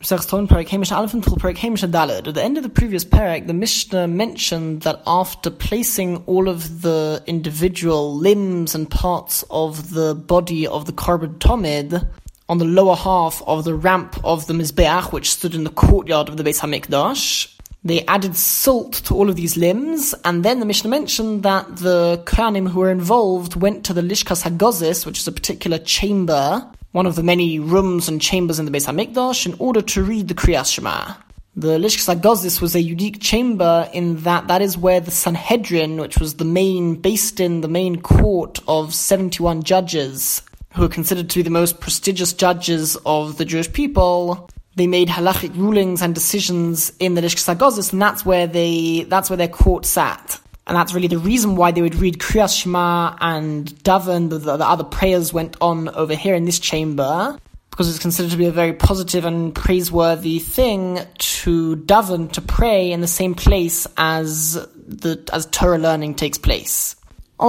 At the end of the previous parak, the Mishnah mentioned that after placing all of the individual limbs and parts of the body of the Korban Tamid on the lower half of the ramp of the Mizbeach, which stood in the courtyard of the Beis HaMikdash, they added salt to all of these limbs, and then the Mishnah mentioned that the Kohanim who were involved went to the Lishkas HaGozis, which is a particular chamber, one of the many rooms and chambers in the Beis HaMikdash, in order to read the Kriyas Shema. The Lishkas HaGozis was a unique chamber in that is where the Sanhedrin, which was the main court of 71 judges, who were considered to be the most prestigious judges of the Jewish people, they made halachic rulings and decisions in the Lishkas HaGozis, and that's where their court sat. And that's really the reason why they would read Kriyas Shema and daven. The other prayers went on over here in this chamber, because it's considered to be a very positive and praiseworthy thing to daven, to pray in the same place as Torah learning takes place.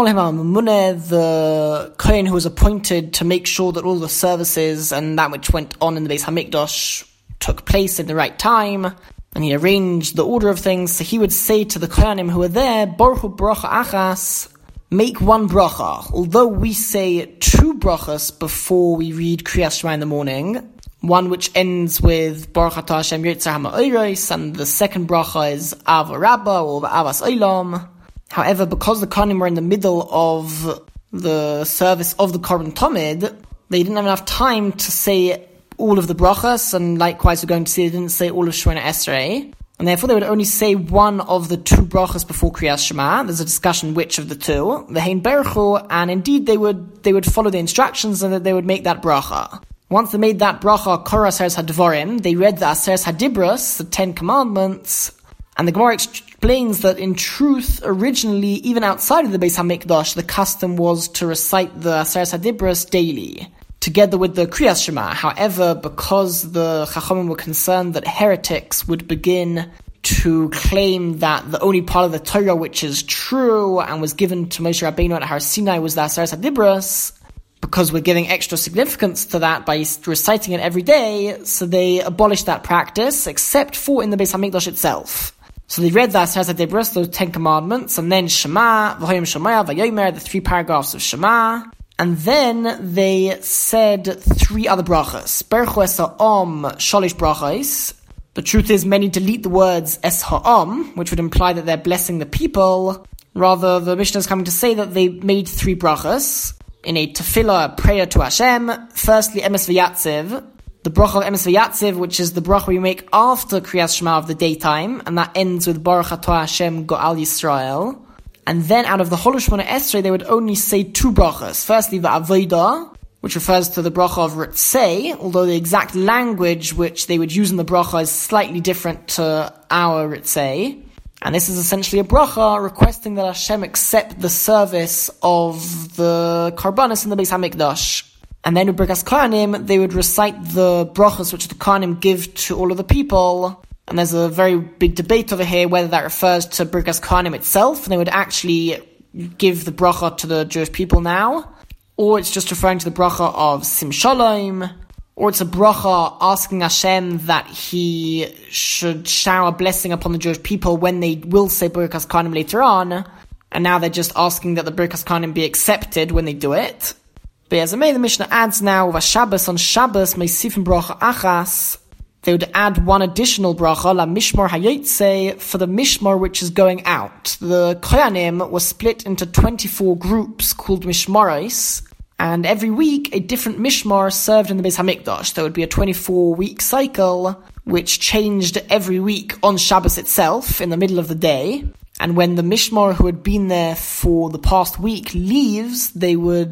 The Kohen who was appointed to make sure that all the services and that which went on in the Beis HaMikdash took place in the right time, and he arranged the order of things, so he would say to the Kohanim who were there, Baruchu bracha achas, make one bracha. Although we say two brachas before we read Kriyas Shema in the morning, one which ends with Baruch Atah Hashem Yotzer HaMa'oros, and the second bracha is Ava Rabbah or Avas Olam. However, because the Kohanim were in the middle of the service of the Korban Tamid, they didn't have enough time to say all of the brachas, and likewise we're going to see they didn't say all of Shemona Esrei, and therefore they would only say one of the two brachas before Kriyas Shema. There's a discussion which of the two, the Hein Berchu, and indeed they would follow the instructions and that they would make that bracha. Once they made that bracha, Korah Aseres HaDvarim, they read the Aseres HaDibros, the 10 Commandments, and the Gemara explains that in truth, originally, even outside of the Beis HaMikdash, the custom was to recite the Aseres HaDibros daily, together with the Kriyas Shema. However, because the Chachamim were concerned that heretics would begin to claim that the only part of the Torah which is true and was given to Moshe Rabbeinu at Har Sinai was the Aseres HaDibros, because we're giving extra significance to that by reciting it every day, so they abolished that practice, except for in the Beis HaMikdash itself. So they read the Aseres HaDibros, those 10 Commandments, and then Shema, V'hoyim Shemaya, V'yomer, the 3 paragraphs of Shema. And then they said 3 other brachas. Berchu es ha'om shalish brachos. The truth is, many delete the words es ha'om, which would imply that they're blessing the people. Rather, the Mishnah is coming to say that they made 3 brachas in a tefillah, prayer to Hashem. Firstly, emes v'yatziv, the bracha of emes v'yatziv, which is the bracha we make after Kriyas Shema of the daytime, and that ends with Baruch Atah Hashem Go'al Yisrael. And then out of the Hol Shemona Esrei, they would only say 2 brachas. Firstly, the Avodah, which refers to the bracha of Ritzei, although the exact language which they would use in the bracha is slightly different to our Ritzei. And this is essentially a bracha requesting that Hashem accept the service of the Karbanis in the Beis HaMikdash. And then with Birkas Kohanim, they would recite the brachas which the Kohanim give to all of the people. And there's a very big debate over here whether that refers to Birkas Kohanim itself, and they would actually give the bracha to the Jewish people now, or it's just referring to the bracha of Sim Shalom, or it's a bracha asking Hashem that He should shower blessing upon the Jewish people when they will say Birkas Kohanim later on, and now they're just asking that the Birkas Kohanim be accepted when they do it. But as the Mishnah adds now, with Shabbos, on Shabbos, Meisifim bracha achas, they would add one additional bracha, la mishmar hayotze, for the mishmar which is going out. The Kohanim was split into 24 groups called mishmaros, and every week a different mishmar served in the Beis HaMikdash. There would be a 24-week cycle, which changed every week on Shabbos itself, in the middle of the day. And when the mishmar who had been there for the past week leaves, they would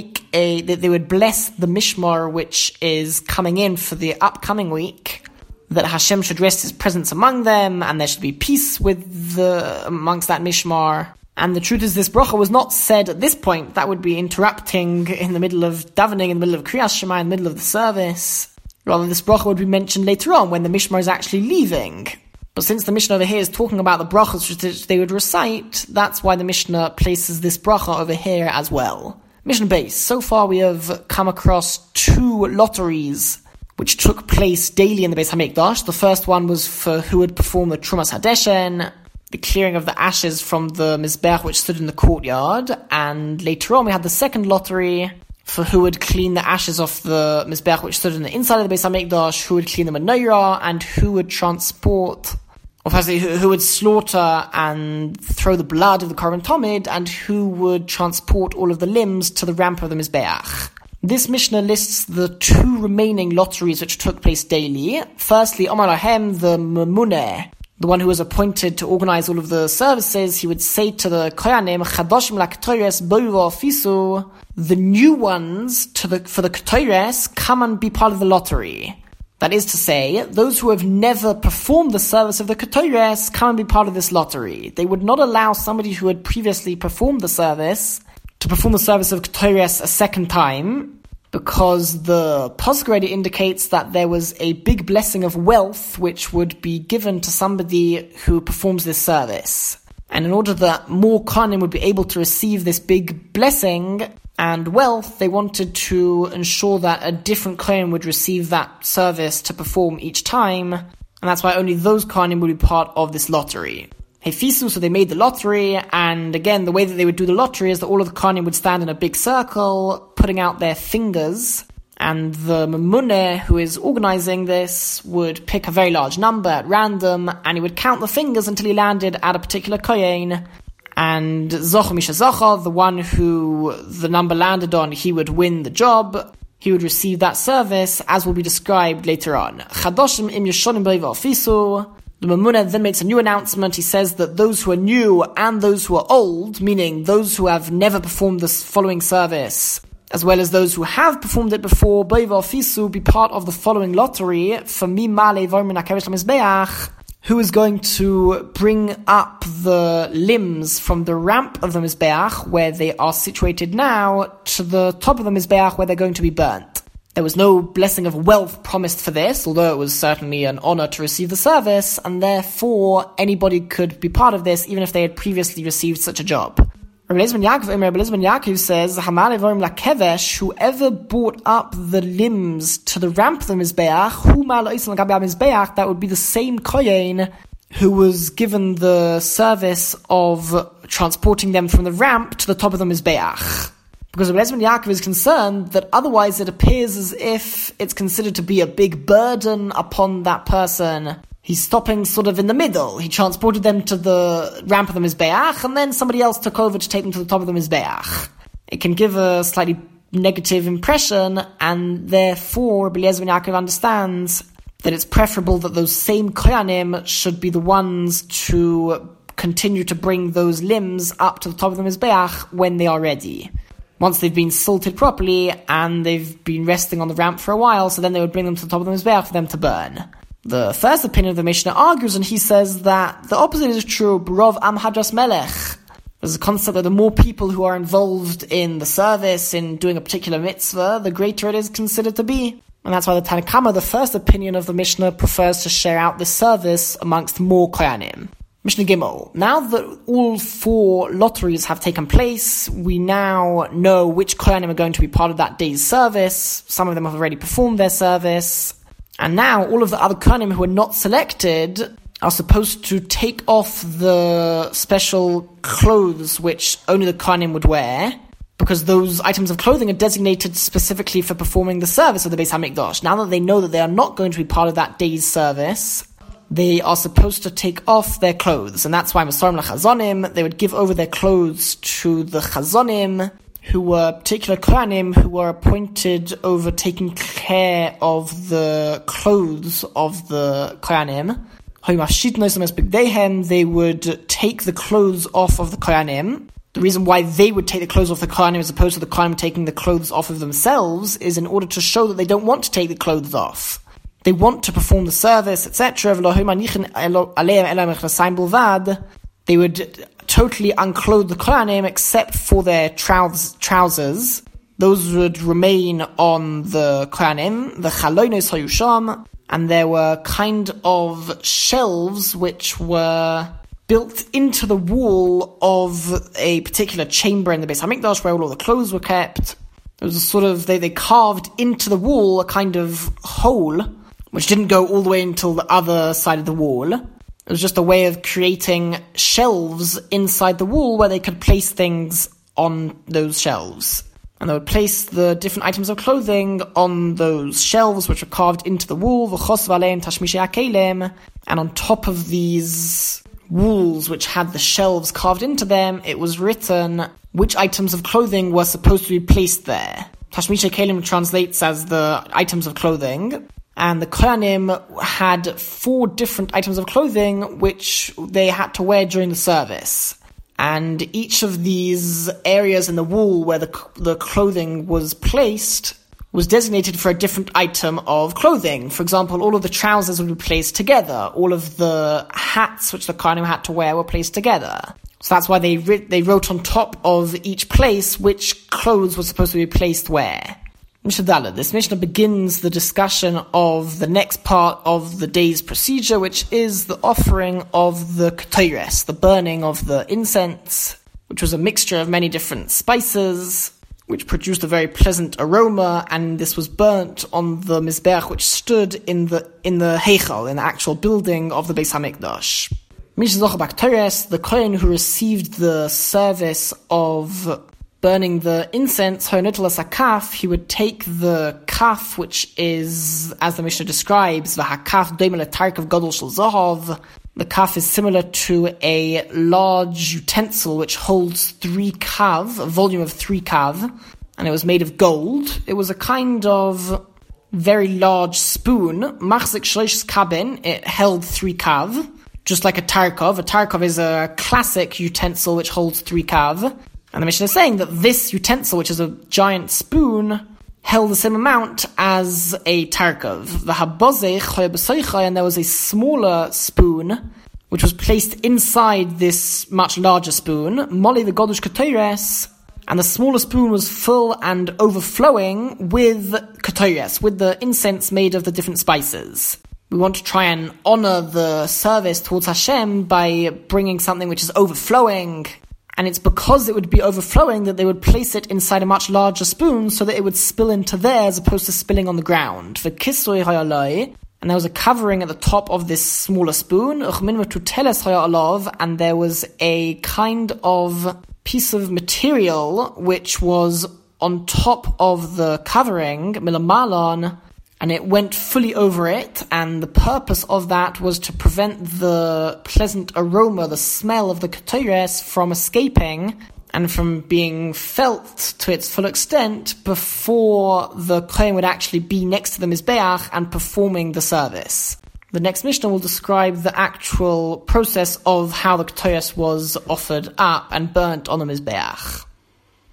they would bless the mishmar which is coming in for the upcoming week, that Hashem should rest His presence among them, and there should be peace amongst that mishmar. And the truth is, this bracha was not said at this point. That would be interrupting in the middle of davening, in the middle of Kriyas Shema, in the middle of the service. Rather, this bracha would be mentioned later on when the mishmar is actually leaving. But since the Mishnah over here is talking about the brachas which they would recite, that's why the Mishnah places this bracha over here as well. Mishnah base. So far we have come across 2 lotteries which took place daily in the Beis Hamikdash. The first one was for who would perform the Trumas Hadeshen, the clearing of the ashes from the Mizbeach which stood in the courtyard, and later on we had the second lottery for who would clean the ashes off the Mizbeach which stood in the inside of the Beis Hamikdash, who would clean the menorah, and who would transport, or firstly, who would slaughter and throw the blood of the Korban Tamid, and who would transport all of the limbs to the ramp of the Mizbeach. This Mishnah lists the two remaining lotteries which took place daily. Firstly, Omar Lahem, the Memuneh, the one who was appointed to organize all of the services, he would say to the Koyanim, Chadoshim LaKetoires Boiva Fisu, the new ones for the Ketores, come and be part of the lottery. That is to say, those who have never performed the service of the Ketores come and be part of this lottery. They would not allow somebody who had previously performed the service to perform the service of Ketores a second time, because the Pasuk already indicates that there was a big blessing of wealth which would be given to somebody who performs this service. And in order that more Kohanim would be able to receive this big blessing and wealth, they wanted to ensure that a different Kohen would receive that service to perform each time, and that's why only those Kohanim would be part of this lottery. Hefisu, so they made the lottery, and again, the way that they would do the lottery is that all of the Kohanim would stand in a big circle, putting out their fingers, and the Memuneh, who is organizing this, would pick a very large number at random, and he would count the fingers until he landed at a particular Kohen, and Zocha Misha Zocha, the one who the number landed on, he would win the job. He would receive that service, as will be described later on. Chadoshim im yeshonim b'eva fisu. The Memuneh then makes a new announcement. He says that those who are new and those who are old, meaning those who have never performed this following service, as well as those who have performed it before, b'eva fisu, be part of the following lottery for mi male vormin hakeresh lamizbeach, who is going to bring up the limbs from the ramp of the Mizbeach, where they are situated now, to the top of the Mizbeach, where they're going to be burnt. There was no blessing of wealth promised for this, although it was certainly an honor to receive the service, and therefore anybody could be part of this, even if they had previously received such a job. Rabbi Eliezer ben Yaakov says, whoever brought up the limbs to the ramp of the Mizbeach, that would be the same Kohen who was given the service of transporting them from the ramp to the top of the Mizbeach. Because Rabbi Eliezer ben Yaakov is concerned that otherwise it appears as if it's considered to be a big burden upon that person. He's stopping sort of in the middle. He transported them to the ramp of the Mizbeach, and then somebody else took over to take them to the top of the Mizbeach. It can give a slightly negative impression, and therefore Rabbi Eliezer ben Yaakov understands that it's preferable that those same Kohanim should be the ones to continue to bring those limbs up to the top of the Mizbeach when they are ready. Once they've been salted properly, and they've been resting on the ramp for a while, so then they would bring them to the top of the Mizbeach for them to burn. The first opinion of the Mishnah argues, and he says that the opposite is true. B'rov am hadras melech. There's a concept that the more people who are involved in the service, in doing a particular mitzvah, the greater it is considered to be. And that's why the Tanna Kamma, the first opinion of the Mishnah, prefers to share out this service amongst more Kohanim. Mishnah Gimel. Now that all four lotteries have taken place, we now know which Kohanim are going to be part of that day's service. Some of them have already performed their service. And now all of the other Kohanim who are not selected are supposed to take off the special clothes which only the Kohanim would wear, because those items of clothing are designated specifically for performing the service of the Beis HaMikdash. Now that they know that they are not going to be part of that day's service, they are supposed to take off their clothes. And that's why Masorim LaChazonim, they would give over their clothes to the Chazonim, who were particular Kohanim who were appointed over taking care of the clothes of the Kohanim. They would take the clothes off of the Kohanim. The reason why they would take the clothes off the Kohanim as opposed to the Kohanim taking the clothes off of themselves is in order to show that they don't want to take the clothes off. They want to perform the service, etc. They would totally unclothe the Kohanim except for their trousers. Those would remain on the Kohanim. The Chalonos Hayusham, and there were kind of shelves which were built into the wall of a particular chamber in the Beis HaMikdash where all of the clothes were kept. It was a sort of, they carved into the wall a kind of hole, which didn't go all the way until the other side of the wall. It was just a way of creating shelves inside the wall where they could place things on those shelves. And they would place the different items of clothing on those shelves which were carved into the wall, and on top of these walls which had the shelves carved into them, it was written which items of clothing were supposed to be placed there. Tashmisha Kalim translates as the items of clothing, and the Kohanim had 4 different items of clothing which they had to wear during the service. And each of these areas in the wall where the clothing was placed was designated for a different item of clothing. For example, all of the trousers would be placed together. All of the hats which the Kohanim had to wear were placed together. So that's why they wrote on top of each place which clothes were supposed to be placed where. Mishnah Dalet. This Mishnah begins the discussion of the next part of the day's procedure, which is the offering of the ketores, the burning of the incense, which was a mixture of many different spices, which produced a very pleasant aroma, and this was burnt on the mizbeach, which stood in the heichal, in the actual building of the Beis Hamikdash. Mishnah Ketores, the kohen who received the service of burning the incense, he would take the kaf, which is, as the Mishnah describes, the hakaf doimel tarkav gadol shel zahav. The kaf is similar to a large utensil which holds 3 kav, a volume of 3 kav, and it was made of gold. It was a kind of very large spoon, machzik shlosh kaben, it held 3 kav, just like a tarkov. A tarkov is a classic utensil which holds 3 kav. And the Mishnah is saying that this utensil, which is a giant spoon, held the same amount as a tarkov. And there was a smaller spoon, which was placed inside this much larger spoon. Moli the Godush Ketores, and the smaller spoon was full and overflowing with ketores, with the incense made of the different spices. We want to try and honor the service towards Hashem by bringing something which is overflowing. And it's because it would be overflowing that they would place it inside a much larger spoon so that it would spill into there as opposed to spilling on the ground. And there was a covering at the top of this smaller spoon. And there was a kind of piece of material which was on top of the covering, milamalan, and it went fully over it, and the purpose of that was to prevent the pleasant aroma, the smell of the ketores from escaping and from being felt to its full extent before the kohen would actually be next to the mizbeach and performing the service. The next Mishnah will describe the actual process of how the ketores was offered up and burnt on the mizbeach.